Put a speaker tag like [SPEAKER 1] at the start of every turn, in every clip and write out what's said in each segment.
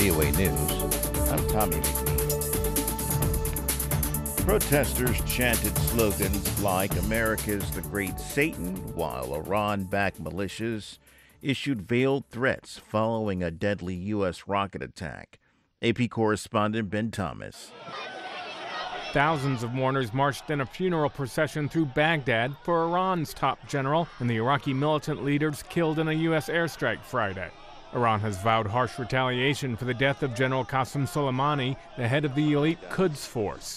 [SPEAKER 1] VOA News. I'm Tommy McNeil. Protesters chanted slogans like America's the Great Satan, while Iran-backed militias issued veiled threats following a deadly U.S. rocket attack. AP correspondent Ben Thomas.
[SPEAKER 2] Thousands of mourners marched in a funeral procession through Baghdad for Iran's top general and the Iraqi militant leaders killed in a U.S. airstrike Friday. Iran has vowed harsh retaliation for the death of General Qasem Soleimani, the head of the elite Quds Force.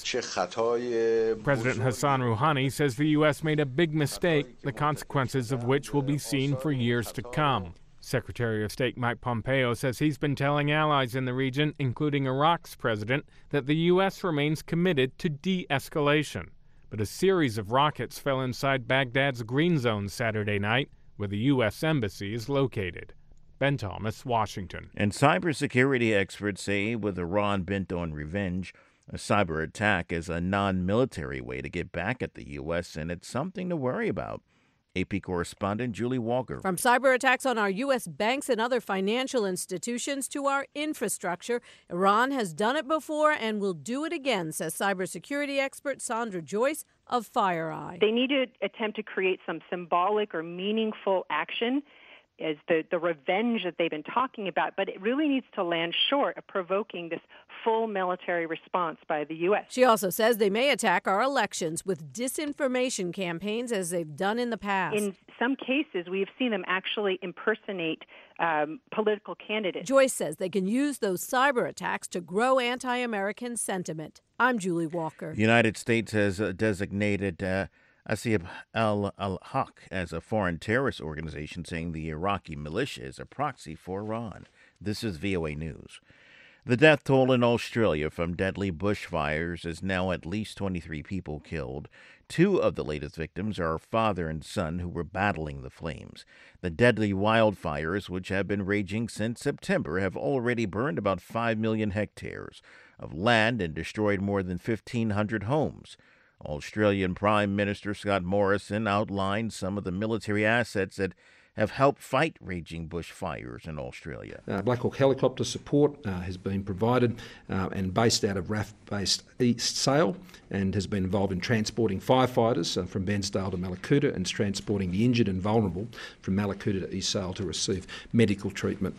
[SPEAKER 2] President Hassan Rouhani says the U.S. made a big mistake, the consequences of which will be seen for years to come. Secretary of State Mike Pompeo says he's been telling allies in the region, including Iraq's president, that the U.S. remains committed to de-escalation. But a series of rockets fell inside Baghdad's Green Zone Saturday night, where the U.S. Embassy is located. Ben Thomas, Washington.
[SPEAKER 1] And cybersecurity experts say with Iran bent on revenge, a cyber attack is a non-military way to get back at the U.S., and it's something to worry about. AP correspondent Julie Walker.
[SPEAKER 3] From cyber attacks on our U.S. banks and other financial institutions to our infrastructure, Iran has done it before and will do it again, says cybersecurity expert Sandra Joyce of FireEye.
[SPEAKER 4] They need to attempt to create some symbolic or meaningful action as the revenge that they've been talking about, but it really needs to land short of provoking this full military response by the U.S.
[SPEAKER 3] She also says they may attack our elections with disinformation campaigns as they've done in the past.
[SPEAKER 4] In some cases, we've seen them actually impersonate political candidates.
[SPEAKER 3] Joyce says they can use those cyber attacks to grow anti-American sentiment. I'm Julie Walker.
[SPEAKER 1] The United States has designated Asib al-Haq as a foreign terrorist organization, saying the Iraqi militia is a proxy for Iran. This is VOA News. The death toll in Australia from deadly bushfires is now at least 23 people killed. Two of the latest victims are a father and son who were battling the flames. The deadly wildfires, which have been raging since September, have already burned about 5 million hectares of land and destroyed more than 1,500 homes. Australian Prime Minister Scott Morrison outlined some of the military assets that have helped fight raging bushfires in Australia.
[SPEAKER 5] Black Hawk helicopter support has been provided and based out of RAF-based East Sale, and has been involved in transporting firefighters from Bairnsdale to Mallacoota and transporting the injured and vulnerable from Mallacoota to East Sale to receive medical treatment.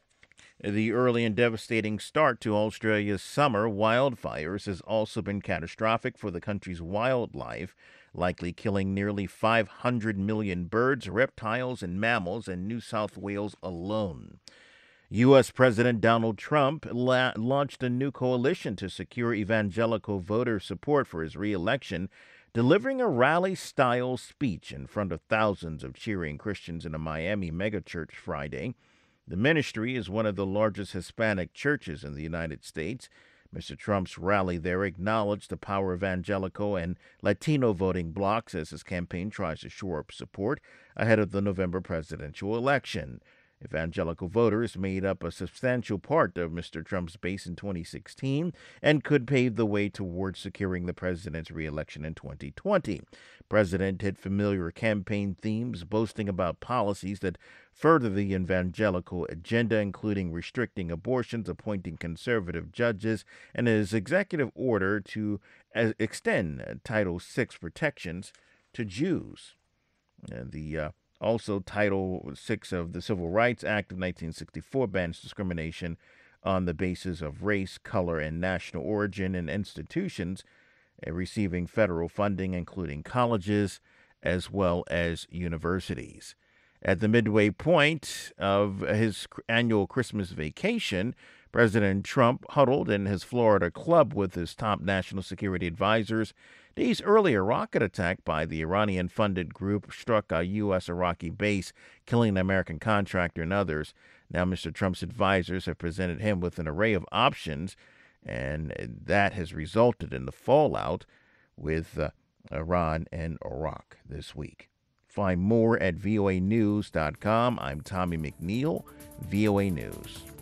[SPEAKER 1] The early and devastating start to Australia's summer wildfires has also been catastrophic for the country's wildlife, likely killing nearly 500 million birds, reptiles, and mammals in New South Wales alone. U.S. President Donald Trump launched a new coalition to secure evangelical voter support for his re-election, delivering a rally-style speech in front of thousands of cheering Christians in a Miami megachurch Friday. The ministry is one of the largest Hispanic churches in the United States. Mr. Trump's rally there acknowledged the power of evangelical and Latino voting blocs as his campaign tries to shore up support ahead of the November presidential election. Evangelical voters made up a substantial part of Mr. Trump's base in 2016 and could pave the way towards securing the president's re-election in 2020. President hit familiar campaign themes, boasting about policies that further the evangelical agenda, including restricting abortions, appointing conservative judges, and his executive order to extend Title VI protections to Jews. Also, Title VI of the Civil Rights Act of 1964 bans discrimination on the basis of race, color, and national origin in institutions receiving federal funding, including colleges as well as universities. At the midway point of his annual Christmas vacation, President Trump huddled in his Florida club with his top national security advisors. Days earlier, a rocket attack by the Iranian-funded group struck a U.S. Iraqi base, killing an American contractor and others. Now, Mr. Trump's advisors have presented him with an array of options, and that has resulted in the fallout with Iran and Iraq this week. Find more at voanews.com. I'm Tommy McNeil, VOA News.